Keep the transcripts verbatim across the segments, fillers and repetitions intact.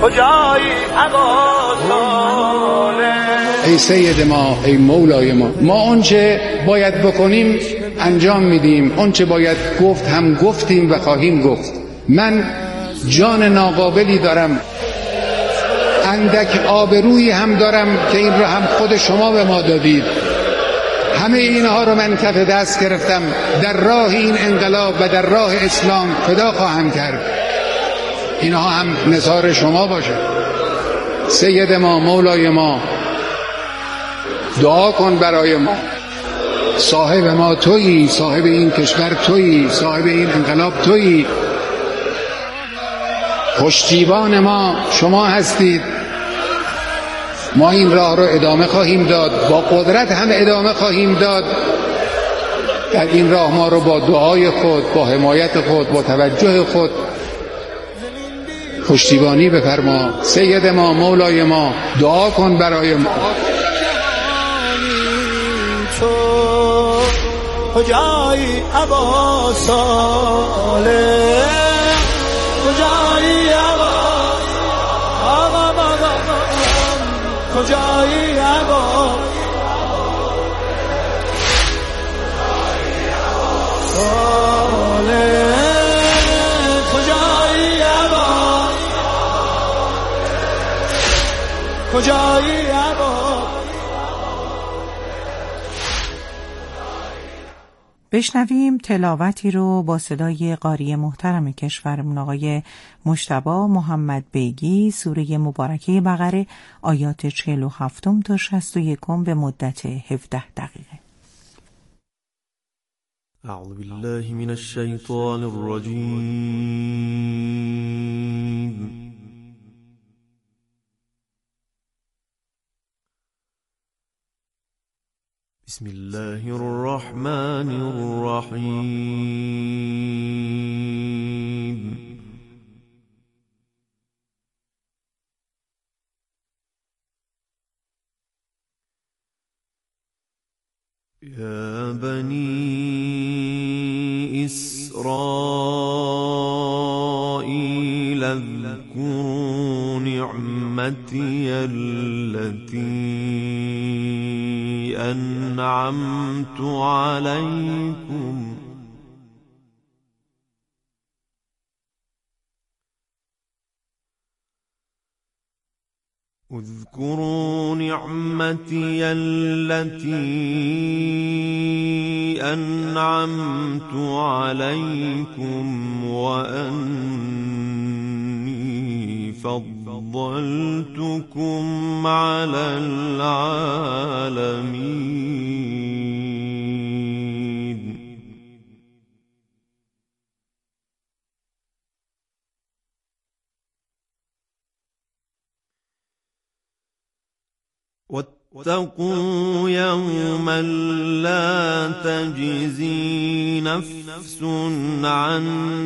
کجایی ابا صالح. ای سید ما، ای مولای ما، ما آنچه باید بکنیم انجام میدیم، آنچه باید گفت هم گفتیم و خواهیم گفت. من جان ناقابلی دارم، اندک آبرویی هم دارم که این را هم خود شما به ما دادید. همه اینها رو من کف دست گرفتم، در راه این انقلاب و در راه اسلام فدا خواهم کرد. اینها هم نثار شما باشه. سید ما، مولای ما، دعا کن برای ما. صاحب ما تویی، صاحب این کشور تویی، صاحب این انقلاب تویی. پشتیبان ما شما هستید. ما این راه رو ادامه خواهیم داد، با قدرت هم ادامه خواهیم داد. در این راه ما رو با دعای خود، با حمایت خود، با توجه خود پشتیبانی بفرما. سید ما، مولای ما، دعا کن برای ما. کجایی ابا صالح، کجایی ابا آقا بابا، کجایی ابا صالح، کجایی ابا، کجایی ابا. بشنویم تلاوتی رو با صدای قاری محترم کشورمون آقای مجتبی محمد بیگی، سوره مبارکه بقره، آیات چهل و هفت تا شصت و یک به مدت هفده دقیقه. اعوذ بالله من الشیطان الرجیم. بسم الله الرحمن الرحیم. یا بنی اسرائیل اذکروا نعمتی التي أنعمت عليكم اذكروا نعمتي التي أنعمت عليكم وأني فضلتكم على العالمين. واتقوا يوما لا تجزي نفس عن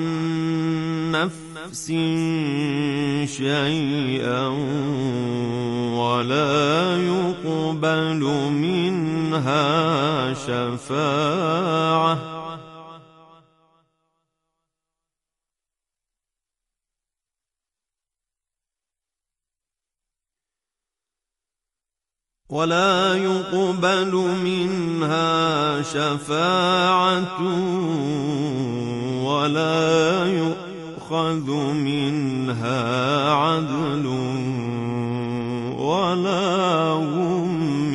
نفس شيئا ولا يقبل منها شفاعة ولا يقبل منها شفاعة ولا يؤخذ منها عدل ولا هم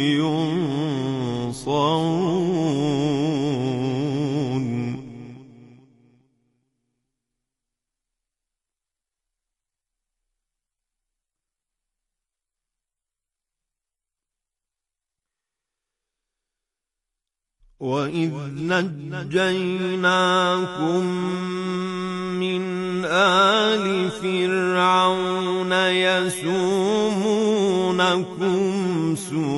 ينصرون. وَإِذْ نَجَّيْنَاكُمْ مِنْ آلِ فِرْعَوْنَ يَسُومُونَكُمْ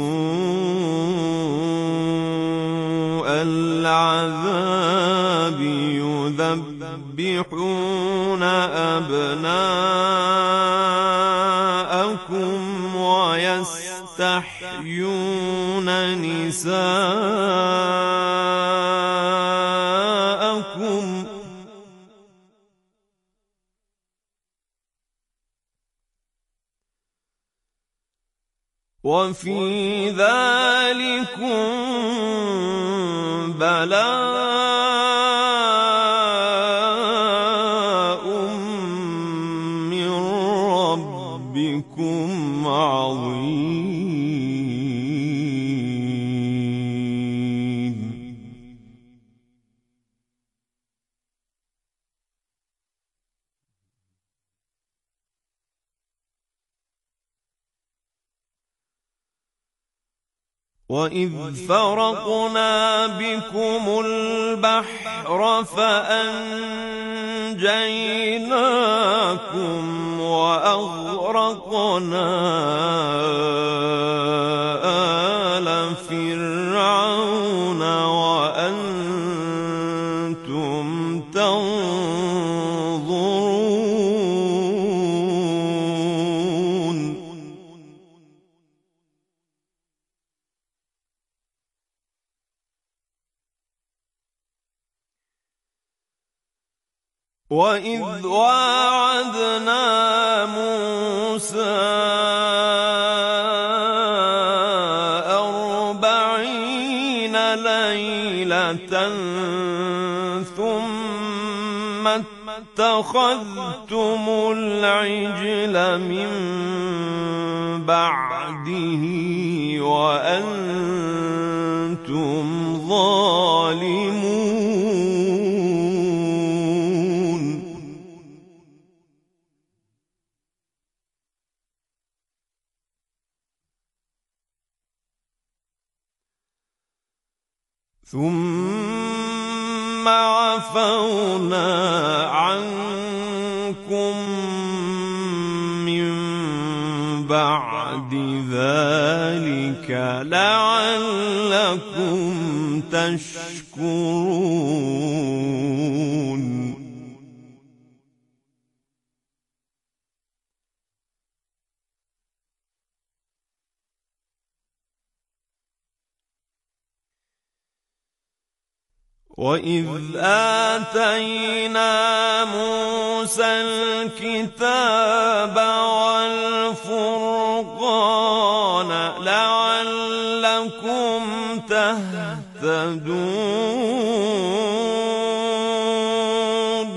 سُوءَ الْعَذَابِ يُذَبِّحُونَ أَبْنَاءَكُمْ وَيَسْتَحْيُونَ نِسَاءَكُمْ ۚ وفي ذلكم بلاء من ربكم عظيم. وَإِذْ فَرَقْنَا بِكُمُ الْبَحْرَ فَأَنْجَيْنَاكُمْ وَأَغْرَقْنَا آلَ فِرْعَوْنَ وَأَنْتُمْ تَنْظُرُونَ. وَإِذْ وَاعَدْنَا مُوسَى أَرْبَعِينَ لَيْلَةً ثُمَّ اتَّخَذْتُمُ الْعِجْلَ مِنْ بَعْدِهِ وَأَنْتُمْ ظَالِمُونَ. ثُمَّ عَفَوْنَا عَنكُم مِّن بَعْدِ ذَلِكَ لَعَلَّكُمْ تَشْكُرُونَ. وَإِذْ آتَيْنَا مُوسَى الْكِتَابَ وَالْفُرْقَانَ لَعَلَّكُمْ تَهْتَدُونَ.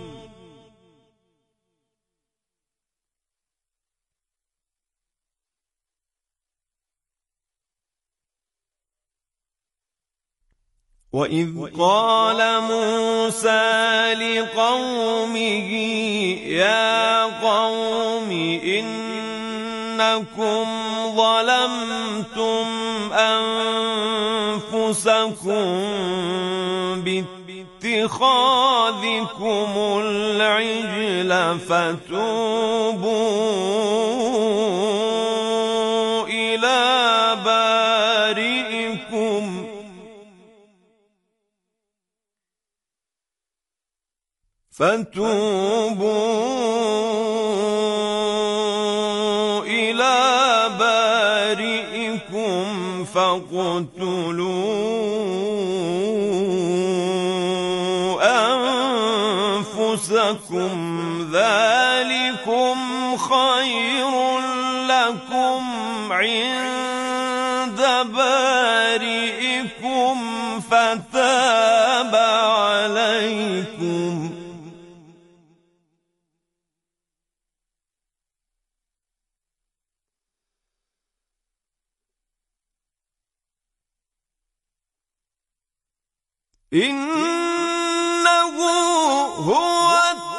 وَإِذْ قَالَ مُوسَى لِقَوْمِهِ يَا قَوْمِ إِنَّكُمْ ظَلَمْتُمْ أَنفُسَكُمْ بِاتِّخَاذِكُمُ الْعِجْلَ فَتُوبُوا إِلَى بَارِئِكُمْ فتوبوا إلى بارئكم فاقتلوا أنفسكم ذلكم خير لكم عند بارئكم فتاب عليكم إنه هو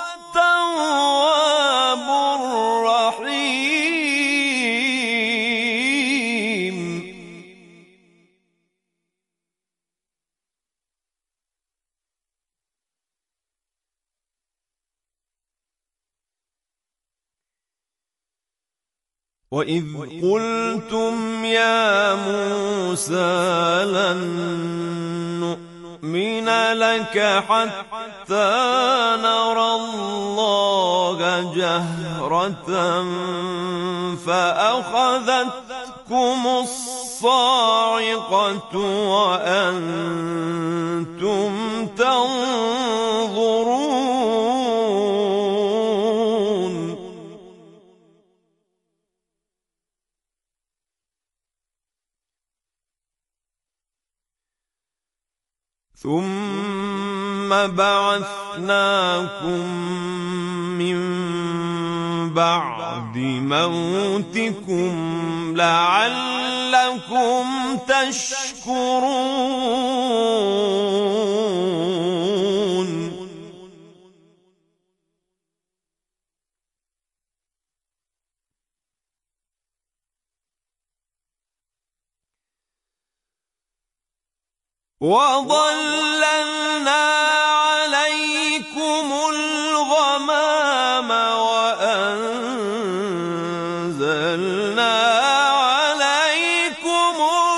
التواب الرحيم. وَإِذْ قُلْتُمْ يَا مُوسَى لَن نُّؤْمِنَ لَكَ حَتَّى نَرَى اللَّهَ جَهْرَةً فَأَخَذَتْكُمُ الصَّاعِقَةُ وَأَنتُمْ تَنظُرُونَ. ثم بعثناكم من بعد موتكم لعلكم تشكرون وظللنا عليكم الغمام وأنزلنا عليكم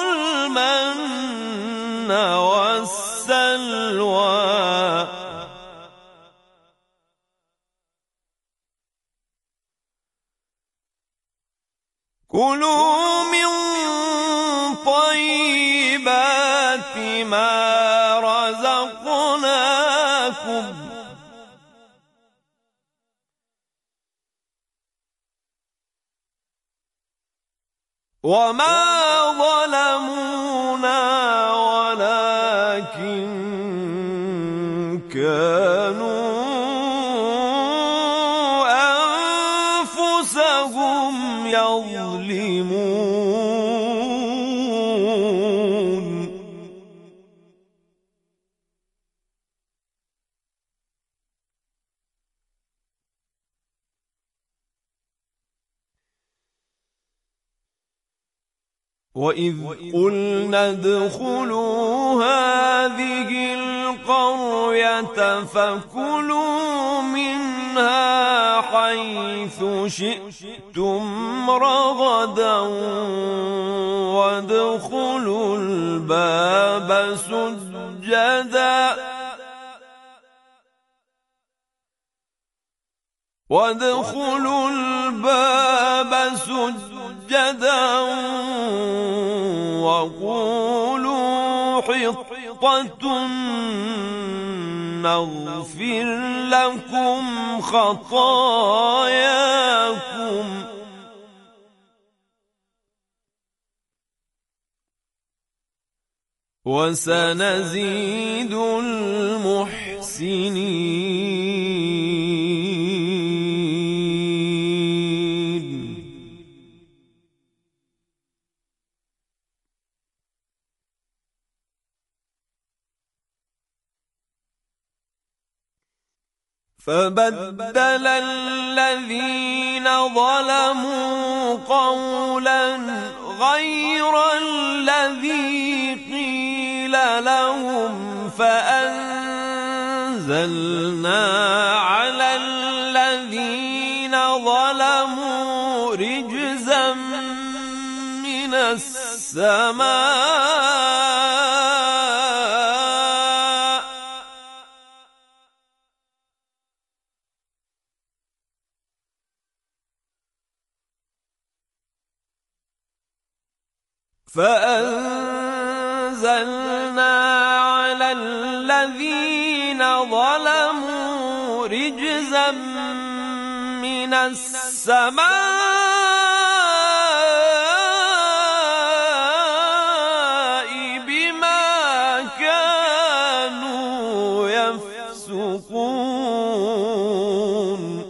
المن والسلوى كلوا من طيبات ما رزقناكم وما ظلمونا ولكن كانوا أنفسهم يظلمون وَإِذْ قُلْنَا ادْخُلُوا هَٰذِهِ الْقَرْيَةَ فَكُلُوا مِنْهَا حَيْثُ شِئْتُمْ رَغَدًا وَادْخُلُوا الْبَابَ سُجَّدًا وَادْخُلُوا الْبَابَ سُجَّدًا وَقُولُوا حِطَّةٌ نَغْفِرْ لَكُمْ خَطَايَاكُمْ وَسَنَزِيدُ الْمُحْسِنِينَ فبدل الذين ظلموا قولا غير الذي قيل لهم فأنزلنا على الذين ظلموا رجزا من السماء فأنزلنا على الذين ظلموا رجزا من السماء بما كانوا يفسقون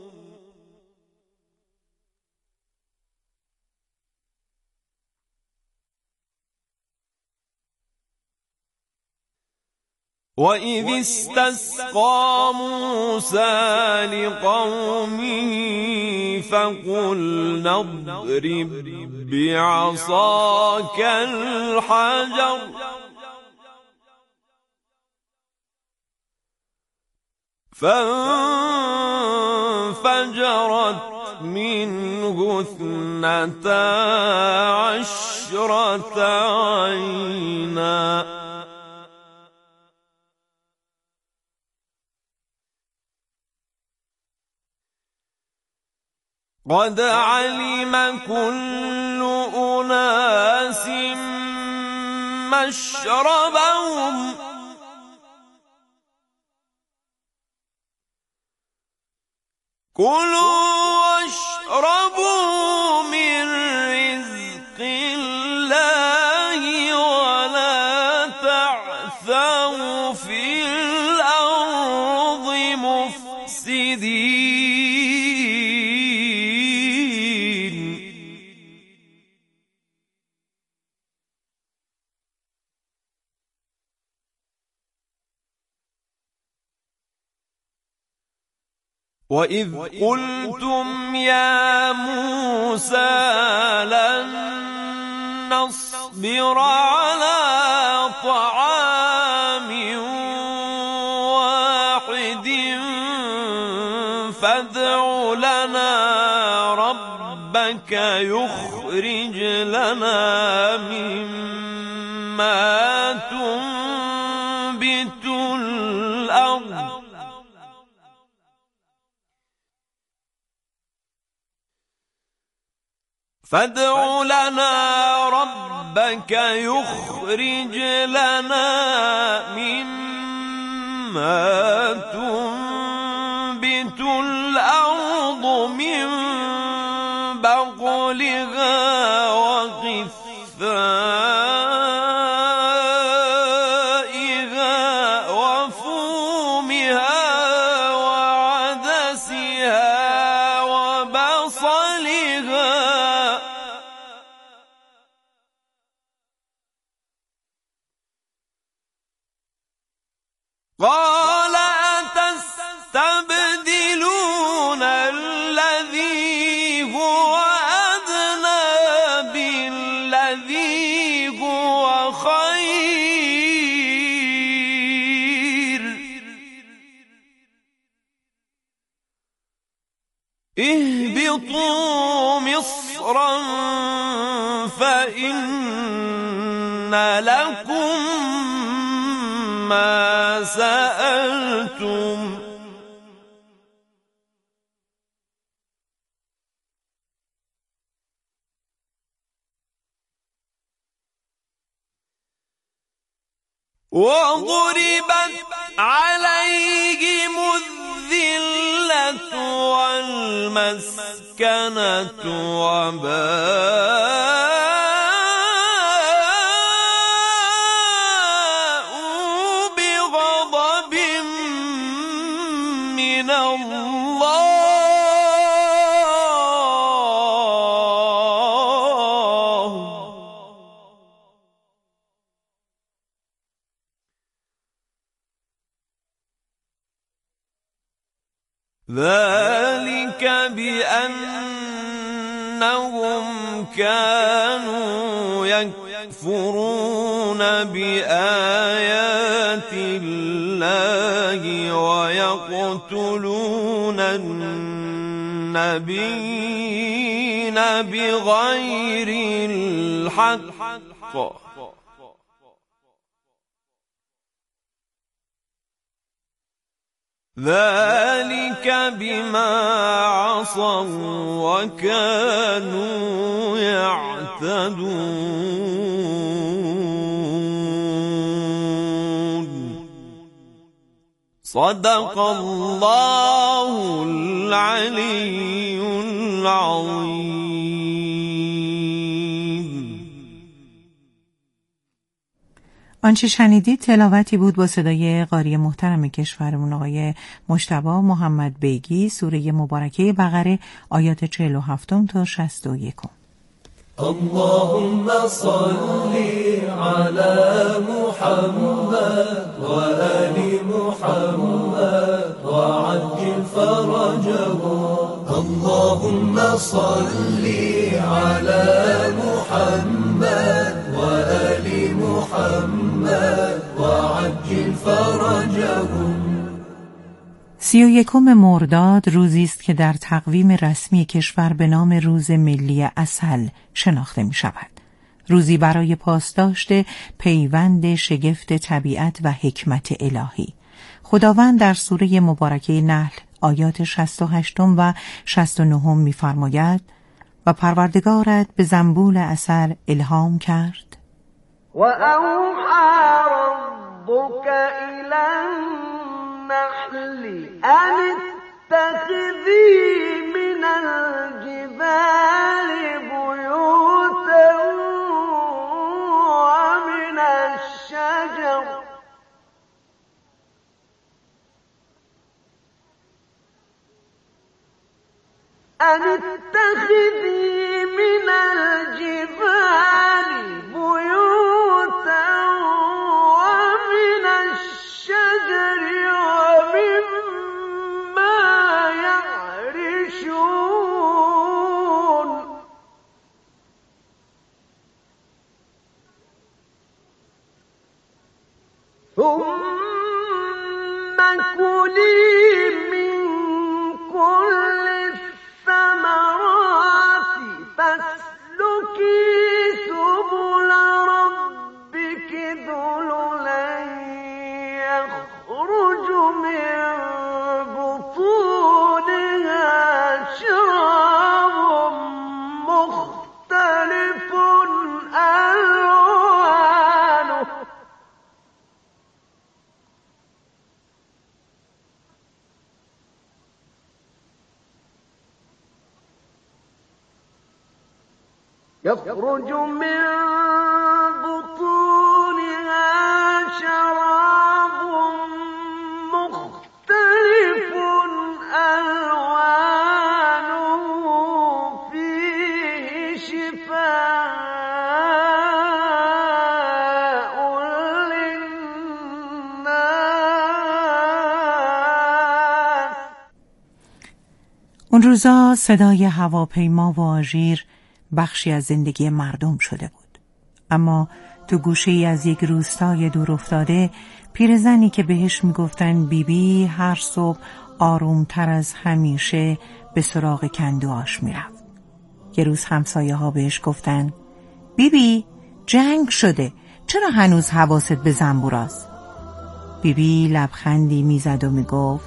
وَإِذِ اسْتَسْقَىٰ مُوسَىٰ لِقَوْمِهِ فَقُلْنَا اضْرِب بِّعَصَاكَ الْحَجَرَ فَانفَجَرَتْ مِنْهُ اثْنَتَا عَشْرَةَ عَيْنًا قد علم كل أناس مشربهم كلوا واشربوا من رزق الله ولا تعثوا مفسدين وَإِذْ قُلْتُمْ يَا مُوسَى لَن نَّصْبِرَ عَلَىٰ طَعَامٍ وَاحِدٍ فَادْعُ لَنَا رَبَّكَ يُخْرِجْ لَنَا مِمَّا تُنبِتُ الْأَرْضُ فادع لنا ربك يخرج لنا مما تنبت الأرض من بقلها وقثائها وفومها وعدسها وبصلها قال أتستبدلون الذي هو أدنى بالذي هو خير اهبطوا مصرا فإن لكم ما سألتم وضربت عليهم الذلة والمسكنة وباءوا بغضب من الله ذلك بأنهم كانوا يكفرون بآيات الله ويقتلون النبيين بغير الحق ذلك بما عصوا وكانوا يعتدون صدق الله العلي العظيم. آنچه شنیدید تلاوتی بود با صدای قاری محترم کشورمون آقای مجتبی محمد بیگی، سوره مبارکه بقره آیات چهل و هفت تا شصت و یک. اللهم صل على محمد وآل محمد وعجل فرجهم اللهم صل على محمد وآل محمد وعجل فرجهم. سی و یکم مرداد روزی است که در تقویم رسمی کشور به نام روز ملی عسل شناخته می شود. روزی برای پاسداشت پیوند شگفت طبیعت و حکمت الهی. خداوند در سوره مبارکه نحل آیات شصت و هشت و شصت و نه می فرماید و پروردگارت به زنبول عسل الهام کرد و اوحی ربک الی النحل ان اتخذی من الجبال بیوتا و من الشجر أن اتخذي من الجبال بيوتا ومن الشجر ومما يعرشون ثم كلي من كل الثمرات فاسلكي سبل ربك ذللا يخرج من بطونها شراب مختلف ألوانه يخرج من بطونها شراب مختلف ألوانه فيه شفاء للناس. اون روزا صدای هواپیما و آژیر بخشی از زندگی مردم شده بود. اما تو گوشه‌ای از یک روستای دور افتاده پیرزنی که بهش میگفتن بیبی هر صبح آرومتر از همیشه به سراغ کندوهاش میرفت. یه روز همسایه ها بهش گفتن بیبی جنگ شده، چرا هنوز حواست به زنبوراست؟ بیبی لبخندی میزد و میگفت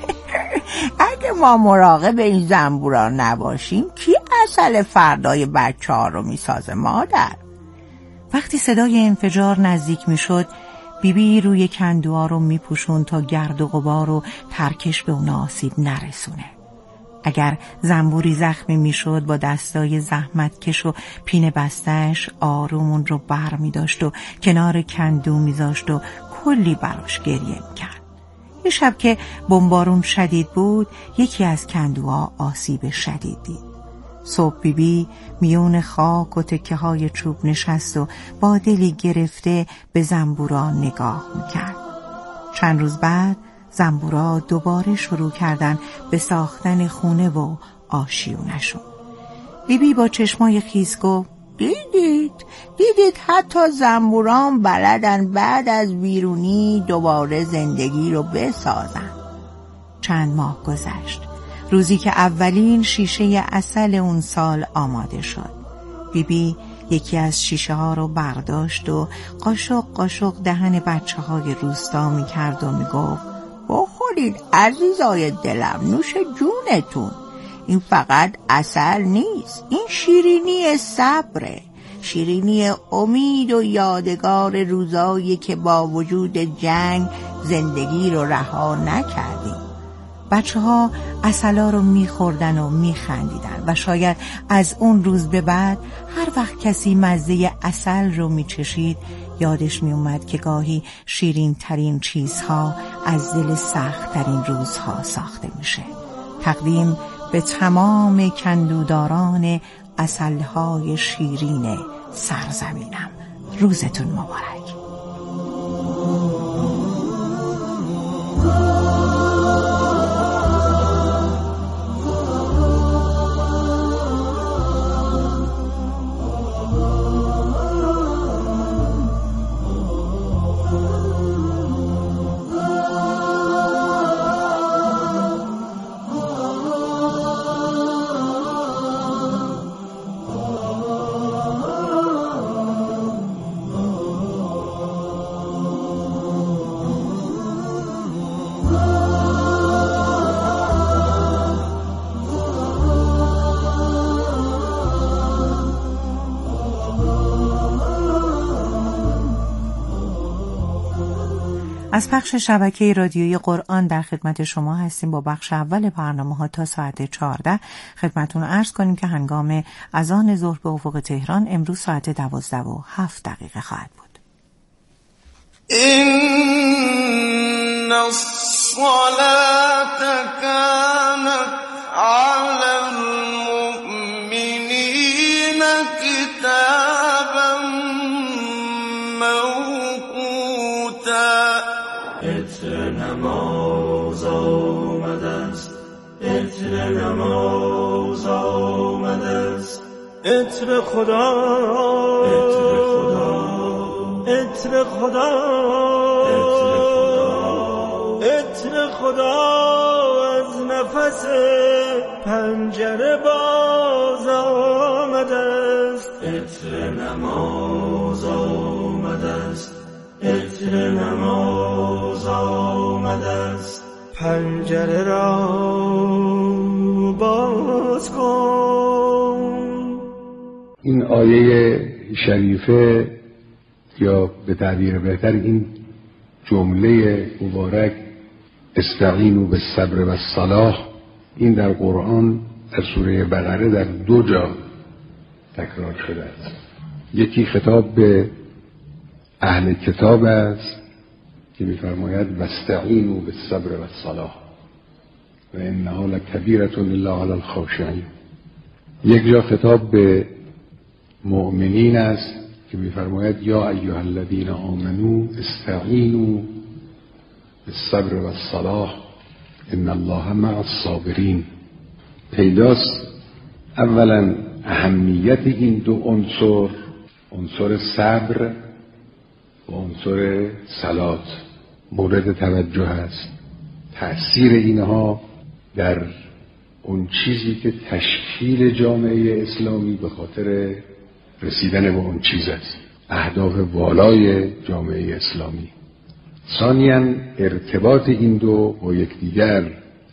اگه ما مراقب این زنبورا نباشیم کی عسل فردای بچه ها رو میسازه مادر؟ وقتی صدای انفجار نزدیک میشد بیبی روی کندوها رو میپوشون تا گرد و غبار و ترکش به اون آسیب نرسونه. اگر زنبوری زخمی میشد با دستای زحمتکش و پینه بستش آرومون رو بر میداشت و کنار کندو میذاشت و کلی براش گریه میکرد. یه شب که بمبارون شدید بود یکی از کندوها آسیب شدید دید. صبح بیبی میون خاک و تکه های چوب نشست و با دلی گرفته به زنبورا نگاه میکرد. چند روز بعد زنبورا دوباره شروع کردن به ساختن خونه و آشیونشون. بیبی با چشمای خیس گفت دیدید دیدید حتی زنبوران بلدن بعد از بیرونی دوباره زندگی رو بسازن. چند ماه گذشت. روزی که اولین شیشه عسل اون سال آماده شد. بیبی یکی از شیشه ها رو برداشت و قاشق قاشق دهن بچه های روستا می کرد و می گفت بخورید عزیزای دلم، نوش جونتون. این فقط عسل نیست، این شیرینی صبره، شیرینی امید و یادگار روزایی که با وجود جنگ زندگی رو رها نکردیم. بچه ها عسلا رو میخوردن و میخندیدن و شاید از اون روز به بعد هر وقت کسی مزه عسل رو میچشید یادش میومد که گاهی شیرین ترین چیزها از دل سخت ترین روزها ساخته میشه. تقدیم به تمام کندوداران عسلهای شیرین سرزمینم. روزتون مبارک. از پخش شبکه رادیویی قرآن در خدمت شما هستیم با بخش اول برنامه ها تا ساعت چهارده. خدمتون عرض کنیم که هنگام اذان ظهر به افق تهران امروز ساعت دوازده و هفت دقیقه خواهد بود. این الصلاة كانت علی عطر نماز آمده است، عطر خدا، عطر خدا، عطر خدا، عطر خدا از نفس پنجره باز آمده است، عطر نماز آمده است، عطر نماز آمده است. پنجره را باز کن. این آیه شریفه یا به تعبیر بهتر این جمله مبارک استعینوا بالصبر والصلاح، این در قرآن در سوره بقره در دو جا تکرار شده است. یکی خطاب به اهل کتاب است که می‌فرماید واستعینوا بالصبر والصلاح و انها لکبیرة الا علی الخاشعین. یک جا خطاب به مؤمنین است که می‌فرماید یا ایها الذین آمنوا استعینوا بالصبر والصلاح ان الله مع الصابرین. پیداست اولا اهمیت این دو عنصر، عنصر صبر و عنصر صلات مورد توجه است. تأثیر اینها در اون چیزی که تشکیل جامعه اسلامی به خاطر رسیدن به اون چیز است، اهداف والای جامعه اسلامی. ثانیاً ارتباط این دو با یکدیگر،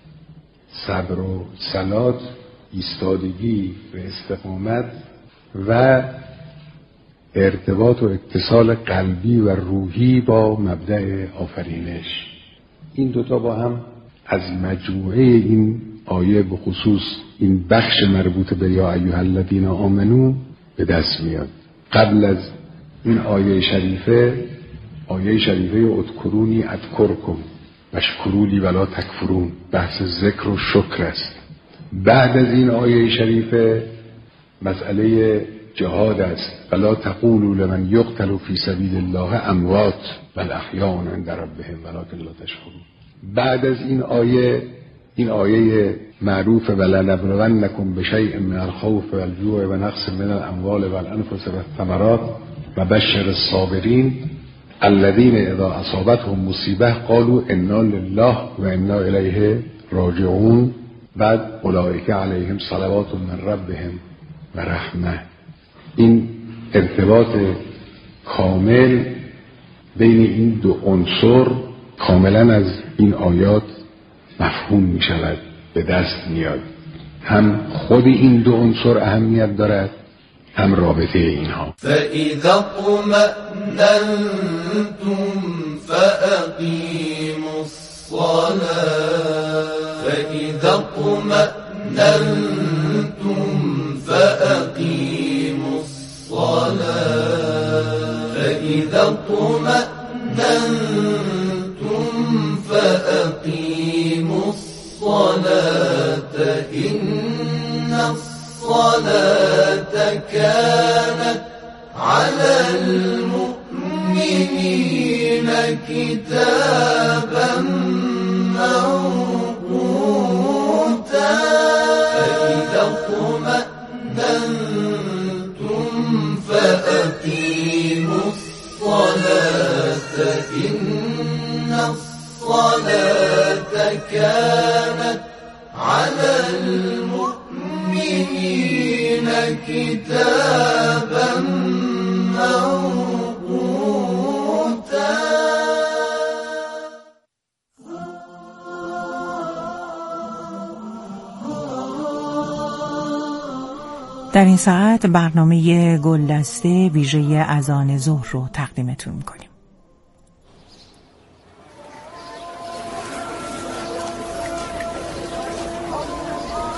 صبر و صلات، ایستادگی و استقامت و ارتباط و اتصال قلبی و روحی با مبدأ آفرینش. این دوتا با هم از مجموعه این آیه به خصوص این بخش مربوط به یا ایها الذین آمنو به دست میاد. قبل از این آیه شریفه آیه شریفه اذکرونی اذکرکم واشکروا لی ولا تکفرون، بحث ذکر و شکر است. بعد از این آیه شریفه مسئله جهاد است. ولا تقولوا لمن یقتل فی سبیل الله اموات بل احیاء عند ربهم ولکن لا تشعرون. بعد از این آیه این آیه معروف ولنبلونکم بشیء من الخوف والجوع ونقص من الاموال والانفس والثمرات وبشر الصابرین الذین اذا اصابتهم مصیبه قالوا انا لله و انا الیه راجعون. بعد اولئک علیهم صلوات من ربهم و رحمه. این ارتباط کامل بین این دو عنصر کاملا از این آیات مفهوم می شود، به دست میاد. هم خود این دو عنصر اهمیت دارد، هم رابطه اینها. فَإِذَا اطْمَأْنَنْتُمْ فَأَقِيمُوا الصَّلَاةَ فَإِذَا اطْمَأْنَنْتُمْ فَأَقِيمُوا الصَّلَاةَ فَإِذَا اطْمَأْنَنْتُمْ فَأَقِيمُوا الصَّلَاةَ إِنَّ الصَّلَاةَ كَانَتْ عَلَى الْمُؤْمِنِينَ كِتَابًا موقوتا فَإِذَا اطْمَأْنَنْتُمْ فَأَقِيمُوا الصَّلَاةَ إِنَّ الصَّلَاةَ كَانَتْ عَلَى الْمُؤْمِنِينَ كِتَابًا موقوتا. در این ساعت برنامه گلدسته ویژه اذان ظهر رو تقدیمتون می‌کنیم.